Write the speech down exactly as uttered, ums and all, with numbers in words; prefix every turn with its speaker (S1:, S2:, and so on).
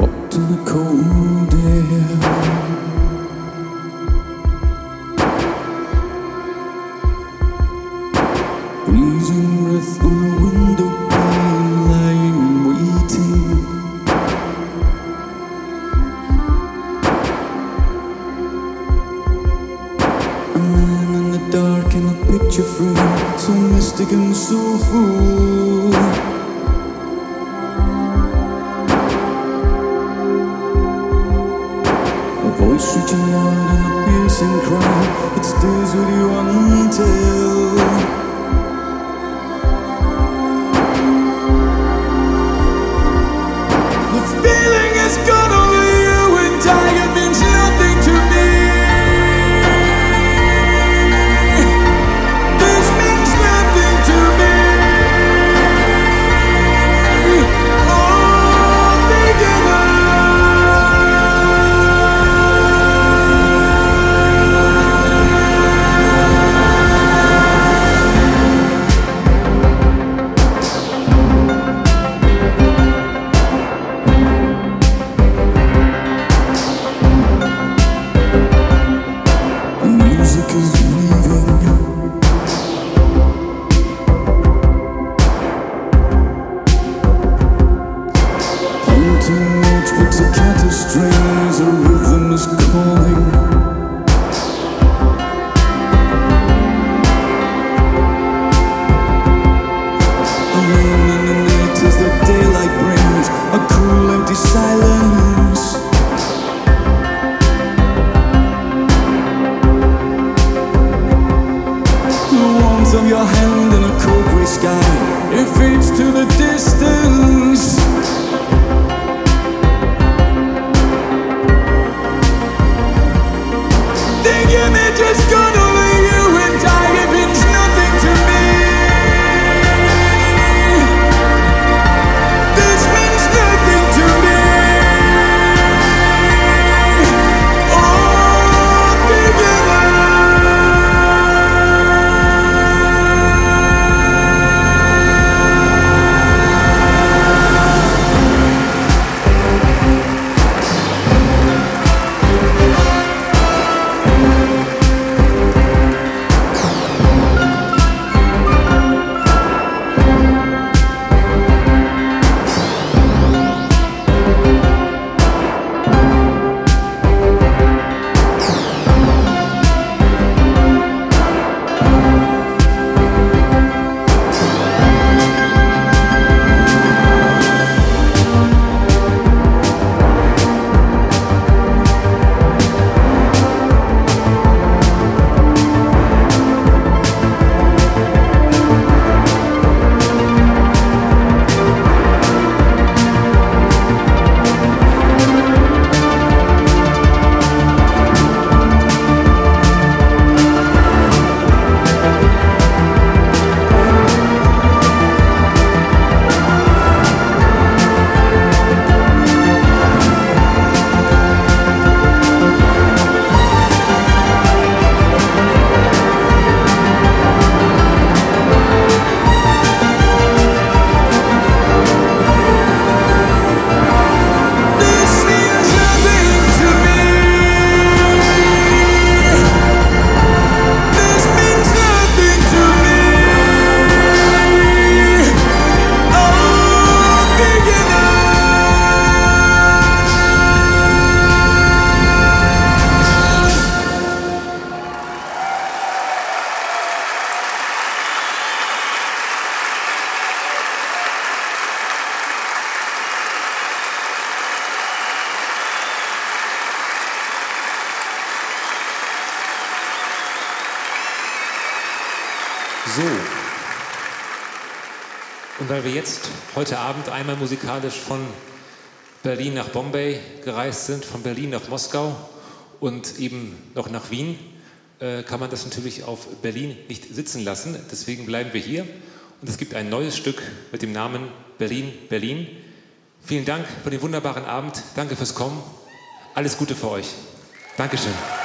S1: walked in the cold air. Freezing breath on a window pane, lying and waiting. A man in the dark in a picture frame, so mystic and soulful. A voice reaching out in a piercing cry, it stays with you until it's gone over you and die. It means nothing to me. This means nothing to me. All together. Pizzicato strings, a rhythm is calling. Alone in the night as the daylight brings a cool empty silence. The warmth of your hand in a cold grey sky, it fades to the distance. Just gone over you and die. It means nothing to me. This means nothing to me. All together.
S2: So, und weil wir jetzt heute Abend einmal musikalisch von Berlin nach Bombay gereist sind, von Berlin nach Moskau und eben noch nach Wien, äh, kann man das natürlich auf Berlin nicht sitzen lassen. Deswegen bleiben wir hier und es gibt ein neues Stück mit dem Namen Berlin, Berlin. Vielen Dank für den wunderbaren Abend, danke fürs Kommen, alles Gute für euch. Dankeschön.